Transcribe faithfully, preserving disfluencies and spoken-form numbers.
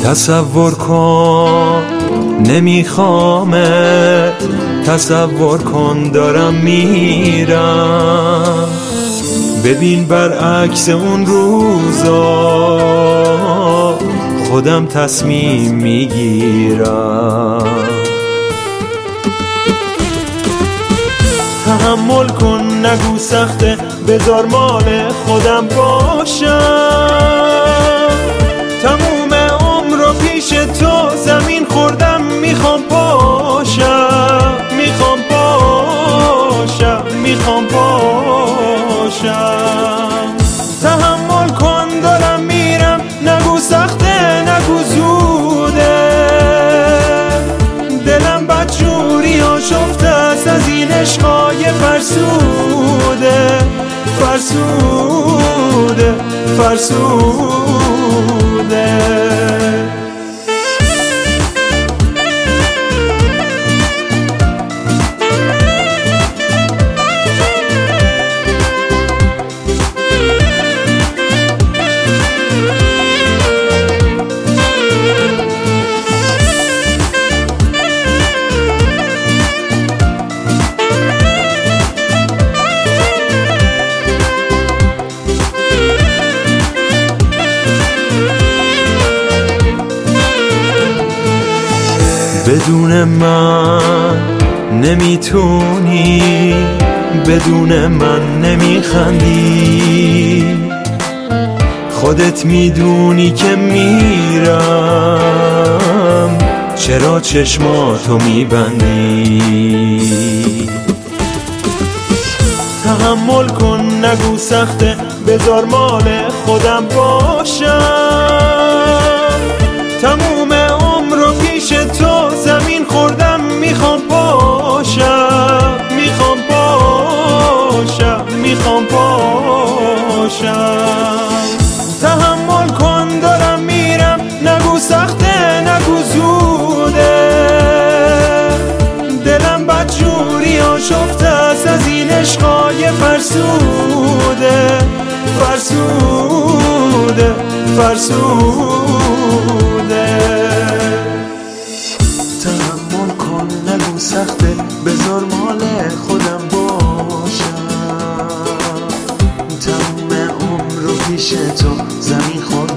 تصور کن نمیخوامه، تصور کن دارم میرم. ببین برعکس اون روزا خودم تصمیم میگیرم. تحمل کن نگو سخته، بذار مال خودم باشم. تموم عمر رو پیش تو زمین خوردم، میخوام پاشم، میخوام پاشم، میخوام پاشم. تحمل کن دارم میرم، نگو سخته نگو زوده. دلم بدجوری آشفته است از این عشقای فرسوده، فرسوده، فرسوده. بدون من نمیتونی، بدون من نمیخندی. خودت میدونی که میرم، چرا چشماتو میبندی؟ تحمل کن نگو سخته، بذار مال خودم باشم. تموم عمر رو پیش تو زمین خوردم، میخوام پاشم، میخوام پاشم، میخوام پاشم. تحمل کن دارم میرم، نگو سخته نگو زوده. دلم بدجوری آشفته است از این عشقای فرسوده، فرسوده، فرسوده. تحمل کن نگو سخته، بذار مال خودم باشم. تموم عمر رو پیش تو زمین خورد